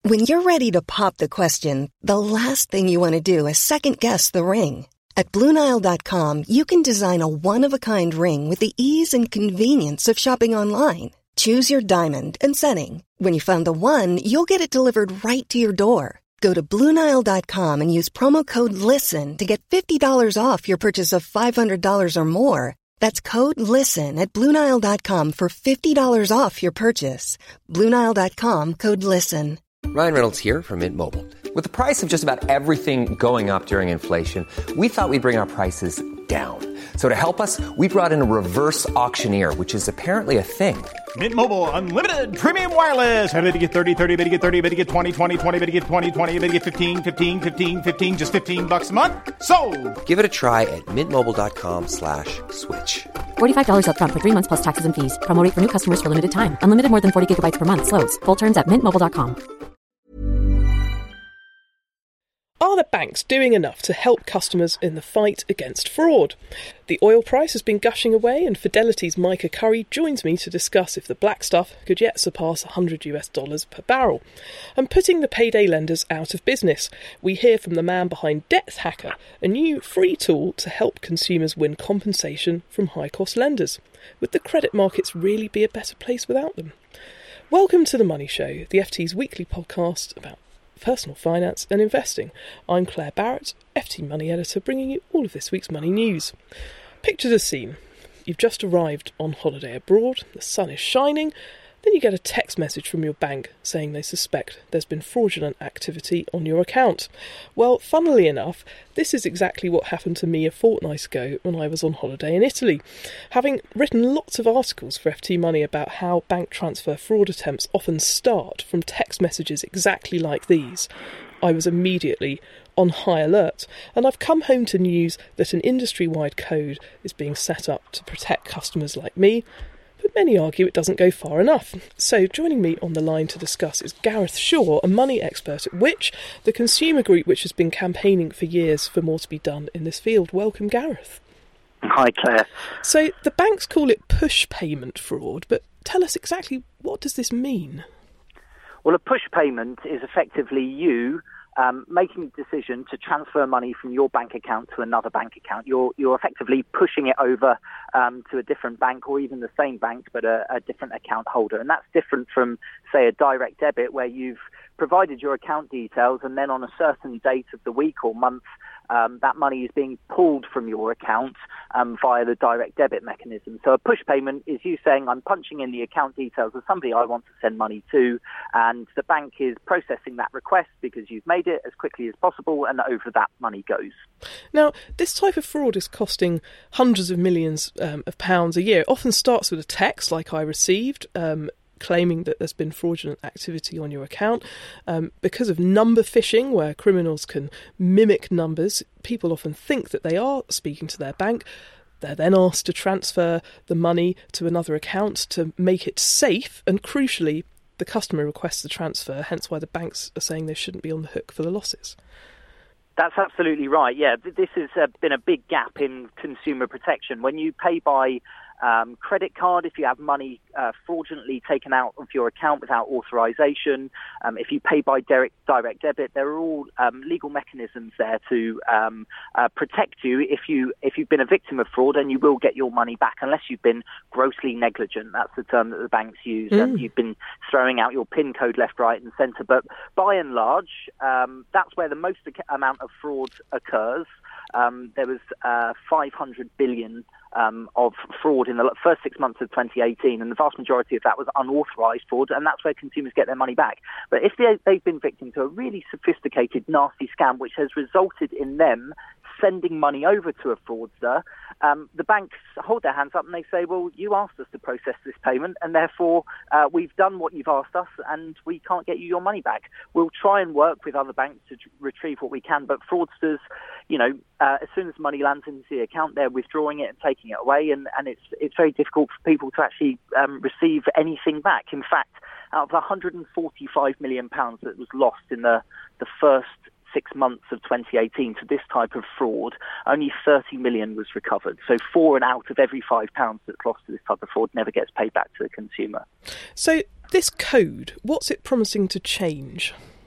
When you're ready to pop the question, the last thing you want to do is second-guess the ring. At BlueNile.com, you can design a one-of-a-kind ring with the ease and convenience of shopping online. Choose your diamond and setting. When you find the one, you'll get it delivered right to your door. Go to BlueNile.com and use promo code LISTEN to get $50 off your purchase of $500 or more. That's code LISTEN at BlueNile.com for $50 off your purchase. BlueNile.com, code LISTEN. Ryan Reynolds here from Mint Mobile. With the price of just about everything going up during inflation, we thought we'd bring our prices down. So to help us, we brought in a reverse auctioneer, which is apparently a thing. Mint Mobile Unlimited Premium Wireless. How to get 30, 30, bit to get 30, bit to get 20, 20, 20, bit to get 20, 20, bit to get 15, 15, 15, 15, just $15 a month? Sold! Give it a try at mintmobile.com/switch. $45 up front for 3 months plus taxes and fees. Promo rate for new customers for limited time. Unlimited more than 40 gigabytes per month. Slows full terms at mintmobile.com. Are the banks doing enough to help customers in the fight against fraud? The oil price has been gushing away, and Fidelity's Micah Curry joins me to discuss if the black stuff could yet surpass $100 per barrel. And putting the payday lenders out of business, we hear from the man behind Debt Hacker, a new free tool to help consumers win compensation from high-cost lenders. Would the credit markets really be a better place without them? Welcome to The Money Show, the FT's weekly podcast about personal finance and investing. I'm Claire Barrett, FT Money Editor, bringing you all of this week's money news. Picture the scene. You've just arrived on holiday abroad, the sun is shining, then you get a text message from your bank saying they suspect there's been fraudulent activity on your account. Well, funnily enough, this is exactly what happened to me a fortnight ago when I was on holiday in Italy. Having written lots of articles for FT Money about how bank transfer fraud attempts often start from text messages exactly like these, I was immediately on high alert, and I've come home to news that an industry-wide code is being set up to protect customers like me, but many argue it doesn't go far enough. So joining me on the line to discuss is Gareth Shaw, a money expert at Which, the consumer group which has been campaigning for years for more to be done in this field. Welcome, Gareth. Hi, Claire. So the banks call it push payment fraud, but tell us exactly, what does this mean? Well, a push payment is effectively you making a decision to transfer money from your bank account to another bank account. You're effectively pushing it over to a different bank, or even the same bank but a different account holder. And that's different from, say, a direct debit where you've provided your account details and then on a certain date of the week or month that money is being pulled from your account via the direct debit mechanism. So a push payment is you saying, I'm punching in the account details of somebody I want to send money to, and the bank is processing that request because you've made it as quickly as possible, and over that money goes. Now, this type of fraud is costing hundreds of millions of pounds a year. It often starts with a text like I received, claiming that there's been fraudulent activity on your account. Because of number phishing, where criminals can mimic numbers, people often think that they are speaking to their bank. They're then asked to transfer the money to another account to make it safe, and crucially, the customer requests the transfer, hence why the banks are saying they shouldn't be on the hook for the losses. That's absolutely right, yeah. This has been a big gap in consumer protection. When you pay by credit card, if you have money fraudulently taken out of your account without authorization, if you pay by direct debit, there are all legal mechanisms there to protect you if you've been a victim of fraud, and you will get your money back unless you've been grossly negligent. That's the term that the banks use. And you've been throwing out your PIN code left, right and centre. But by and large, that's where the most amount of fraud occurs. There was 500 billion of fraud in the first 6 months of 2018, and the vast majority of that was unauthorised fraud, and that's where consumers get their money back. But if they've been victim to a really sophisticated, nasty scam, which has resulted in them sending money over to a fraudster, the banks hold their hands up and they say, well, you asked us to process this payment, and therefore we've done what you've asked us, and we can't get you your money back. We'll try and work with other banks to retrieve what we can, but fraudsters, as soon as money lands into the account, they're withdrawing it and taking it away, and it's very difficult for people to actually receive anything back. In fact, out of £145 million that was lost in the first 6 months of 2018 to this type of fraud, only 30 million was recovered. So 4 out of every £5 that's lost to this type of fraud never gets paid back to the consumer. So this code, what's it promising to change?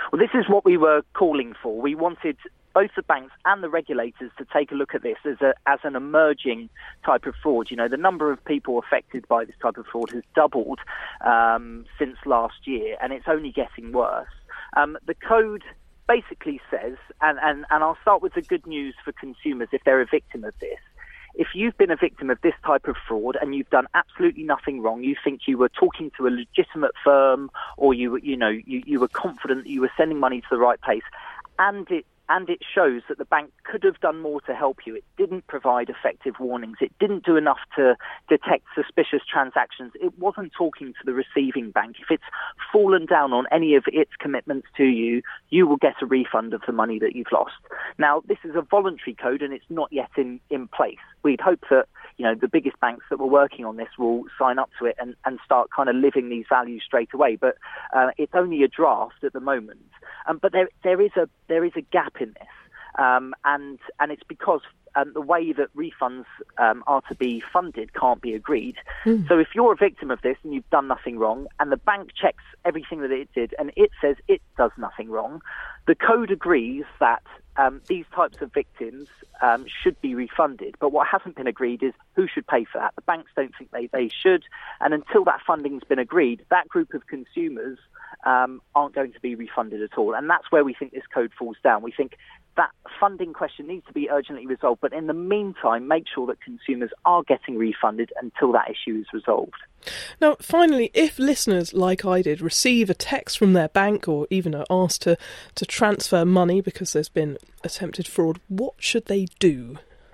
Well, this is what we were calling for. We wanted both the banks and the regulators to take a look at this as an emerging type of fraud. You know, the number of people affected by this type of fraud has doubled since last year, and it's only getting worse. The code basically says, and I'll start with the good news for consumers if they're a victim of this. If you've been a victim of this type of fraud and you've done absolutely nothing wrong, you think you were talking to a legitimate firm, or you were confident that you were sending money to the right place, and it shows that the bank could have done more to help you. It didn't provide effective warnings. It didn't do enough to detect suspicious transactions. It wasn't talking to the receiving bank. If it's fallen down on any of its commitments to you, you will get a refund of the money that you've lost. Now, this is a voluntary code and it's not yet in place. We'd hope that, you know, the biggest banks that were working on this will sign up to it and start kind of living these values straight away. But it's only a draft at the moment. But there is a gap in this, and it's because the way that refunds are to be funded can't be agreed. So if you're a victim of this and you've done nothing wrong, and the bank checks everything that it did and it says it does nothing wrong, the code agrees that these types of victims should be refunded. But what hasn't been agreed is who should pay for that. The banks don't think they should, and until that funding's been agreed, that group of consumers aren't going to be refunded at all. And that's where we think this code falls down. We think that funding question needs to be urgently resolved, but in the meantime, make sure that consumers are getting refunded until that issue is resolved. Now, finally, if listeners, like I did, receive a text from their bank or even are asked to transfer money because there's been attempted fraud, what should they do?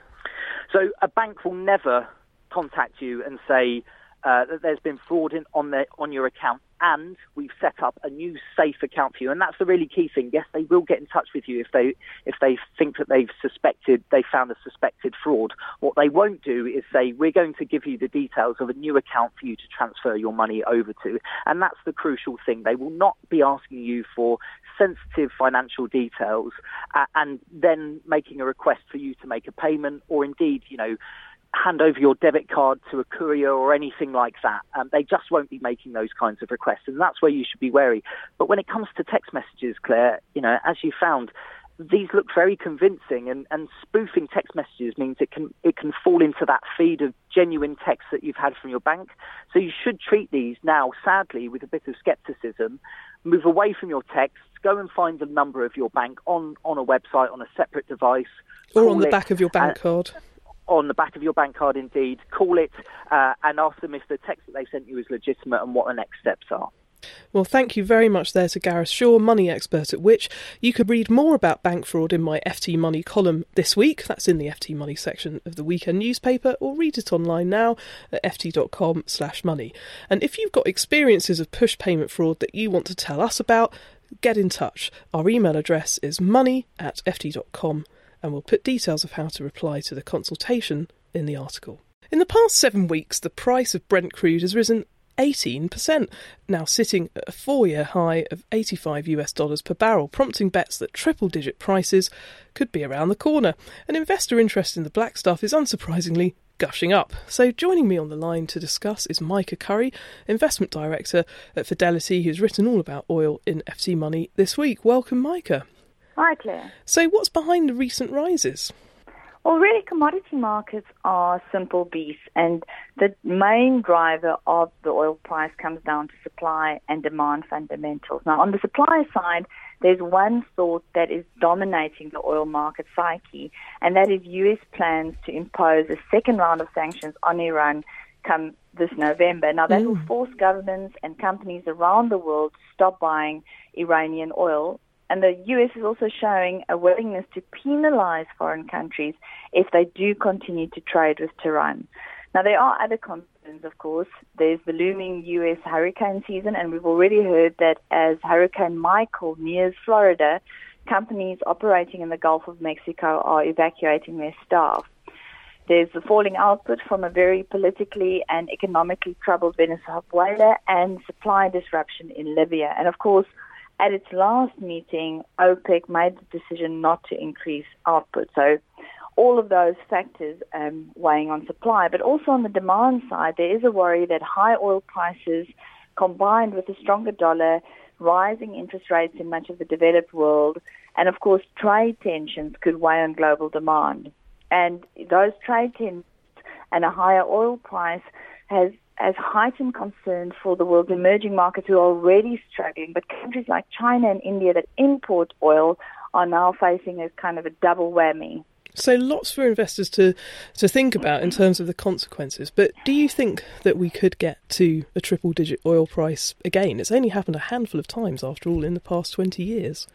So a bank will never contact you and say that there's been fraud on your account, and we've set up a new safe account for you. And that's the really key thing. Yes, they will get in touch with you if they think that they found a suspected fraud. What they won't do is say, we're going to give you the details of a new account for you to transfer your money over to. And that's the crucial thing. They will not be asking you for sensitive financial details and then making a request for you to make a payment, or indeed, you know, hand over your debit card to a courier or anything like that. They just won't be making those kinds of requests, and that's where you should be wary. But when it comes to text messages, Claire, you know, as you found, these look very convincing, and spoofing text messages means it can fall into that feed of genuine text that you've had from your bank. So you should treat these now, sadly, with a bit of scepticism. Move away from your texts, go and find the number of your bank on a website, on a separate device. Or on the back of your bank card. On the back of your bank card, indeed. Call it and ask them if the text that they sent you is legitimate and what the next steps are. Well, thank you very much there to Gareth Shaw, money expert at Which. You could read more about bank fraud in my FT Money column this week. That's in the FT Money section of the weekend newspaper, or read it online now at ft.com/money. And if you've got experiences of push payment fraud that you want to tell us about, get in touch. Our email address is money@ft.com. and we'll put details of how to reply to the consultation in the article. In the past 7 weeks, the price of Brent crude has risen 18%, now sitting at a 4-year high of $85 per barrel, prompting bets that triple-digit prices could be around the corner. And investor interest in the black stuff is unsurprisingly gushing up. So joining me on the line to discuss is Micah Curry, investment director at Fidelity, who's written all about oil in FT Money this week. Welcome, Micah. Hi, Claire. So what's behind the recent rises? Well, really, commodity markets are simple beasts, and the main driver of the oil price comes down to supply and demand fundamentals. Now, on the supply side, there's one thought that is dominating the oil market psyche, and that is U.S. plans to impose a second round of sanctions on Iran come this November. Now, that will force governments and companies around the world to stop buying Iranian oil. And the U.S. is also showing a willingness to penalize foreign countries if they do continue to trade with Tehran. Now, there are other concerns, of course. There's the looming U.S. hurricane season, and we've already heard that as Hurricane Michael nears Florida, companies operating in the Gulf of Mexico are evacuating their staff. There's the falling output from a very politically and economically troubled Venezuela, and supply disruption in Libya. And, of course, at its last meeting, OPEC made the decision not to increase output. So all of those factors weighing on supply. But also on the demand side, there is a worry that high oil prices combined with a stronger dollar rising interest rates in much of the developed world, and of course trade tensions could weigh on global demand. And those trade tensions and a higher oil price has heightened concern for the world's emerging markets who are already struggling. But countries like China and India that import oil are now facing a kind of a double whammy. So lots for investors to think about in terms of the consequences. But do you think that we could get to a triple-digit oil price again? It's only happened a handful of times, after all, in the past 20 years.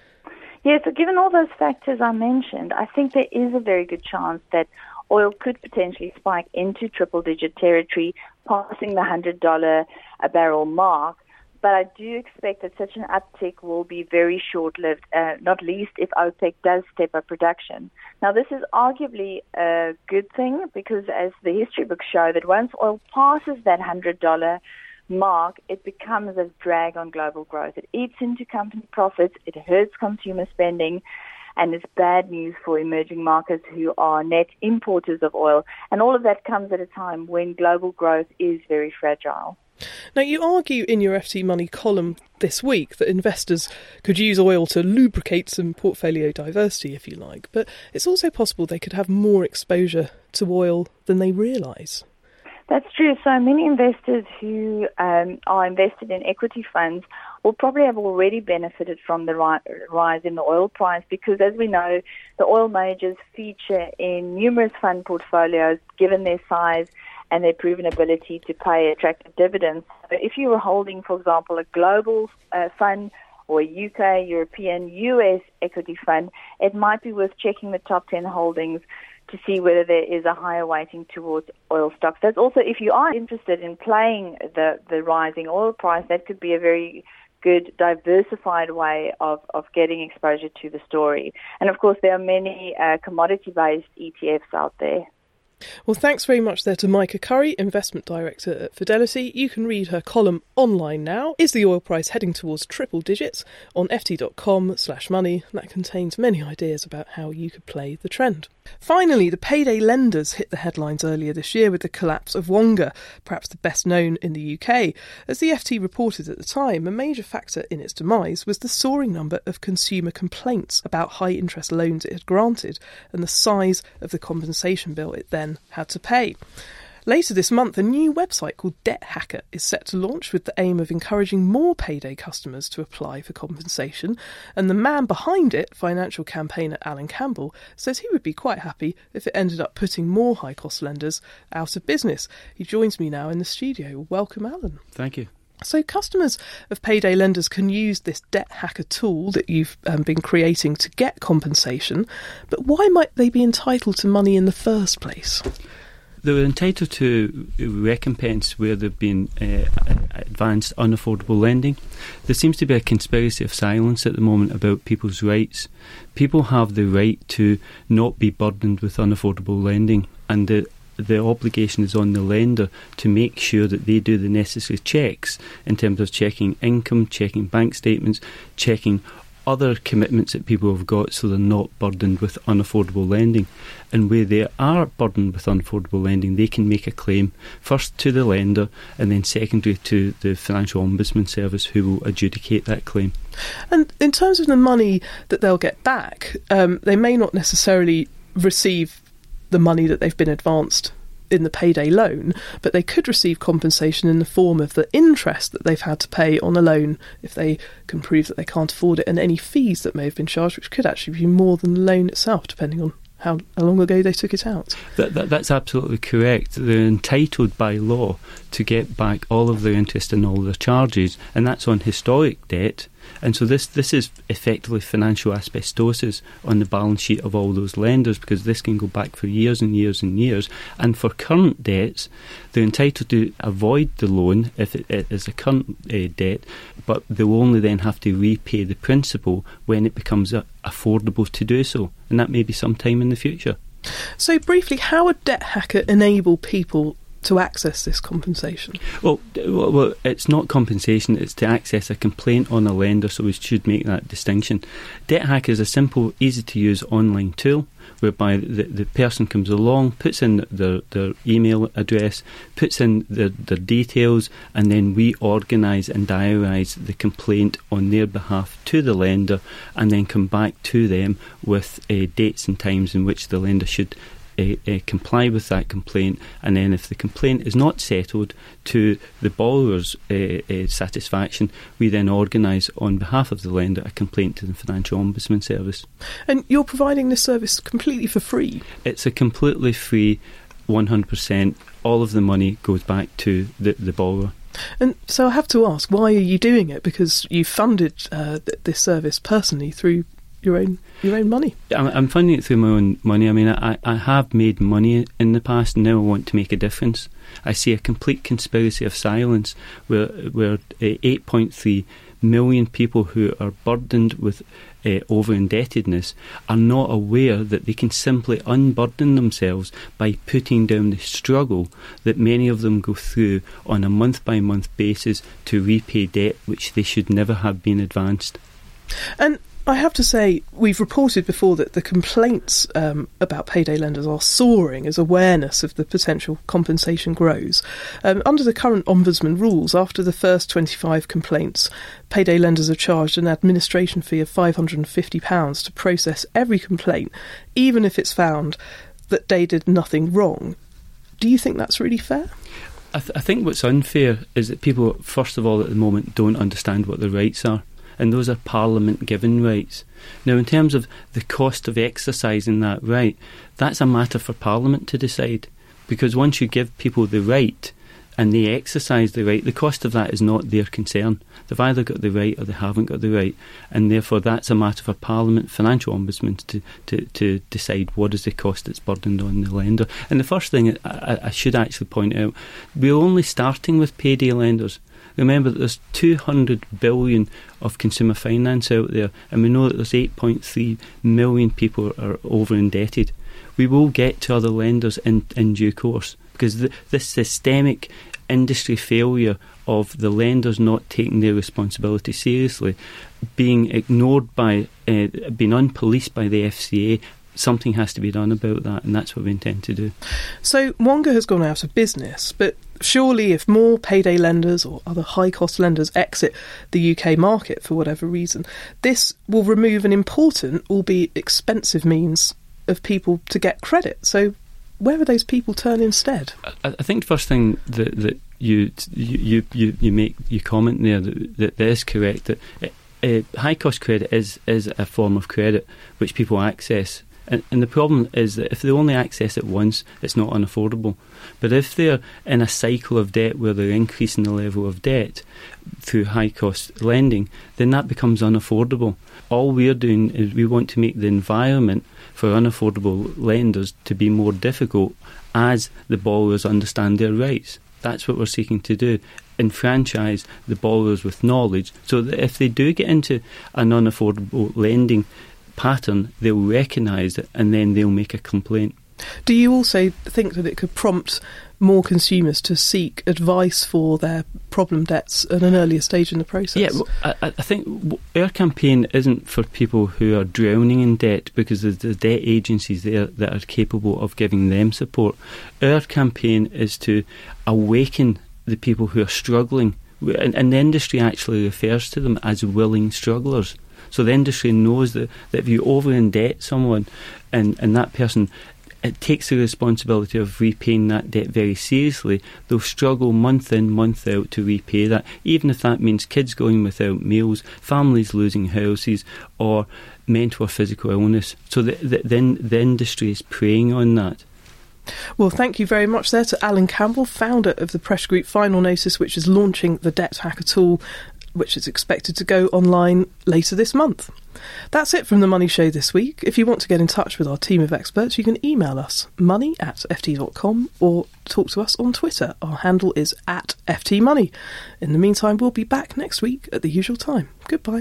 Yes, so given all those factors I mentioned, I think there is a very good chance that oil could potentially spike into triple-digit territory, passing the $100 a barrel mark. But I do expect that such an uptick will be very short-lived, not least if OPEC does step up production. Now, this is arguably a good thing because, as the history books show, that once oil passes that $100 mark, it becomes a drag on global growth. It eats into company profits, it hurts consumer spending, and it's bad news for emerging markets who are net importers of oil. And all of that comes at a time when global growth is very fragile. Now, you argue in your FT Money column this week that investors could use oil to lubricate some portfolio diversity, if you like, but it's also possible they could have more exposure to oil than they realise. That's true. So many investors who are invested in equity funds will probably have already benefited from the rise in the oil price because, as we know, the oil majors feature in numerous fund portfolios given their size and their proven ability to pay attractive dividends. So if you were holding, for example, a global fund or a UK, European, US equity fund, it might be worth checking the top 10 holdings to see whether there is a higher weighting towards oil stocks. That's also, if you are interested in playing the rising oil price, that could be a very good diversified way of getting exposure to the story. And of course, there are many commodity-based ETFs out there. Well, thanks very much there to Micah Curry, Investment Director at Fidelity. You can read her column online now. Is the oil price heading towards triple digits? On ft.com/money. That contains many ideas about how you could play the trend. Finally, the payday lenders hit the headlines earlier this year with the collapse of Wonga, perhaps the best known in the UK. As the FT reported at the time, a major factor in its demise was the soaring number of consumer complaints about high-interest loans it had granted and the size of the compensation bill it then had to pay. Later this month, a new website called Debt Hacker is set to launch with the aim of encouraging more payday customers to apply for compensation, and the man behind it, financial campaigner Alan Campbell, says he would be quite happy if it ended up putting more high-cost lenders out of business. He joins me now in the studio. Welcome, Alan. Thank you. So customers of payday lenders can use this Debt Hacker tool that you've been creating to get compensation, but why might they be entitled to money in the first place? They're entitled to recompense where they've been advanced unaffordable lending. There seems to be a conspiracy of silence at the moment about people's rights. People have the right to not be burdened with unaffordable lending, and the obligation is on the lender to make sure that they do the necessary checks in terms of checking income, checking bank statements, checking other commitments that people have got so they're not burdened with unaffordable lending. And where they are burdened with unaffordable lending, they can make a claim first to the lender and then secondary to the Financial Ombudsman Service, who will adjudicate that claim. And in terms of the money that they'll get back, they may not necessarily receive the money that they've been advanced in the payday loan, but they could receive compensation in the form of the interest that they've had to pay on a loan if they can prove that they can't afford it, and any fees that may have been charged, which could actually be more than the loan itself, depending on how long ago they took it out. That's absolutely correct. They're entitled by law to get back all of their interest and all their charges, and that's on historic debt. And so this is effectively financial asbestosis on the balance sheet of all those lenders, because this can go back for years and years and years. And for current debts, they're entitled to avoid the loan if it is a current debt, but they'll only then have to repay the principal when it becomes affordable to do so. And that may be sometime in the future. So briefly, how would Debt Hacker enable people to access this compensation? Well, it's not compensation, it's to access a complaint on a lender, so we should make that distinction. DebtHack is a simple, easy-to-use online tool whereby the person comes along, puts in their email address, puts in their details, and then we organise and diarise the complaint on their behalf to the lender, and then come back to them with dates and times in which the lender should comply with that complaint. And then if the complaint is not settled to the borrower's satisfaction, we then organise on behalf of the lender a complaint to the Financial Ombudsman Service. And you're providing this service completely for free? It's a completely free, 100%. All of the money goes back to the borrower. And so I have to ask, why are you doing it? Because you funded this service personally through your own money. I'm funding it through my own money. I mean, I have made money in the past, and now I want to make a difference. I see a complete conspiracy of silence where 8.3 million people who are burdened with over-indebtedness are not aware that they can simply unburden themselves by putting down the struggle that many of them go through on a month-by-month basis to repay debt which they should never have been advanced. And I have to say, we've reported before that the complaints about payday lenders are soaring as awareness of the potential compensation grows. Under the current Ombudsman rules, after the first 25 complaints, payday lenders are charged an administration fee of £550 to process every complaint, even if it's found that they did nothing wrong. Do you think that's really fair? I think what's unfair is that people, first of all, at the moment, don't understand what their rights are. And those are Parliament-given rights. Now, in terms of the cost of exercising that right, that's a matter for Parliament to decide. Because once you give people the right and they exercise the right, the cost of that is not their concern. They've either got the right or they haven't got the right. And therefore, that's a matter for Parliament, Financial Ombudsman to decide what is the cost that's burdened on the lender. And the first thing I should actually point out, we're only starting with payday lenders. Remember that there's 200 billion of consumer finance out there, and we know that there's 8.3 million people are over indebted. We will get to other lenders in due course, because this systemic industry failure of the lenders not taking their responsibility seriously, being ignored by, being unpoliced by the FCA, something has to be done about that, and that's what we intend to do. So Wonga has gone out of business, but surely if more payday lenders or other high-cost lenders exit the UK market for whatever reason, this will remove an important, albeit expensive, means of people to get credit. So where will those people turn instead? I think the first thing that you make, you comment there that is correct, that high-cost credit is a form of credit which people access. And the problem is that if they only access it once, it's not unaffordable. But if they're in a cycle of debt where they're increasing the level of debt through high-cost lending, then that becomes unaffordable. All we're doing is we want to make the environment for unaffordable lenders to be more difficult as the borrowers understand their rights. That's what we're seeking to do. Enfranchise the borrowers with knowledge so that if they do get into an unaffordable lending pattern, they'll recognise it and then they'll make a complaint. Do you also think that it could prompt more consumers to seek advice for their problem debts at an earlier stage in the process? Yeah, well, I think our campaign isn't for people who are drowning in debt, because there's the debt agencies there that are capable of giving them support. Our campaign is to awaken the people who are struggling, and the industry actually refers to them as willing strugglers. So the industry knows that if you over-indebt someone and that person, it takes the responsibility of repaying that debt very seriously, they'll struggle month in, month out to repay that, even if that means kids going without meals, families losing houses, or mental or physical illness. So then the industry is preying on that. Well, thank you very much there to Alan Campbell, founder of the Pressure Group Final Notice, which is launching the Debt Hacker tool, which is expected to go online later this month. That's it from The Money Show this week. If you want to get in touch with our team of experts, you can email us, money@ft.com, or talk to us on Twitter. Our handle is @FTMoney. In the meantime, we'll be back next week at the usual time. Goodbye.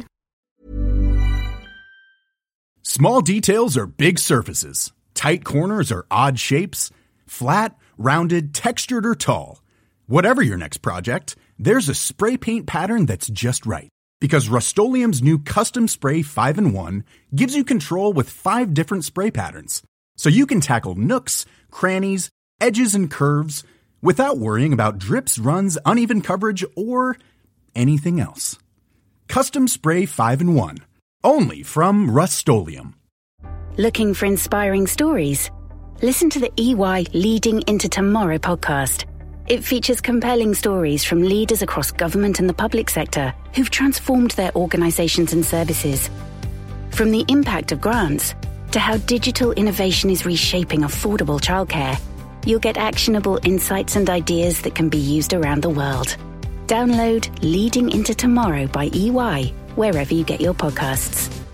Small details are big surfaces. Tight corners are odd shapes. Flat, rounded, textured, or tall. Whatever your next project, there's a spray paint pattern that's just right. Because Rust-Oleum's new Custom Spray 5-in-1 gives you control with 5 different spray patterns. So you can tackle nooks, crannies, edges, and curves without worrying about drips, runs, uneven coverage, or anything else. Custom Spray 5-in-1. Only from Rust-Oleum. Looking for inspiring stories? Listen to the EY Leading into Tomorrow podcast. It features compelling stories from leaders across government and the public sector who've transformed their organisations and services. From the impact of grants to how digital innovation is reshaping affordable childcare, you'll get actionable insights and ideas that can be used around the world. Download Leading into Tomorrow by EY wherever you get your podcasts.